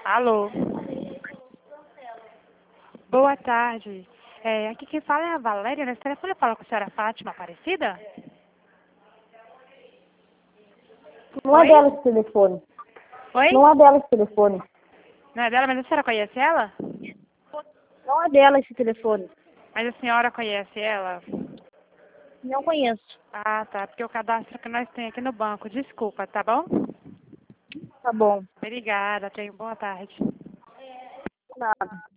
Alô. Boa tarde. Aqui quem fala é a Valéria. Nesse telefone eu falo com a senhora Fátima Aparecida? Não é Oi? dela esse telefone. Oi? Não é dela esse telefone. Não é dela, mas a senhora conhece ela? Não é dela esse telefone. Mas a senhora conhece ela? Não conheço. Ah, tá. Porque o cadastro que nós temos aqui no banco. Desculpa, tá bom? Tá bom. Obrigada. Tenha boa tarde. Nada.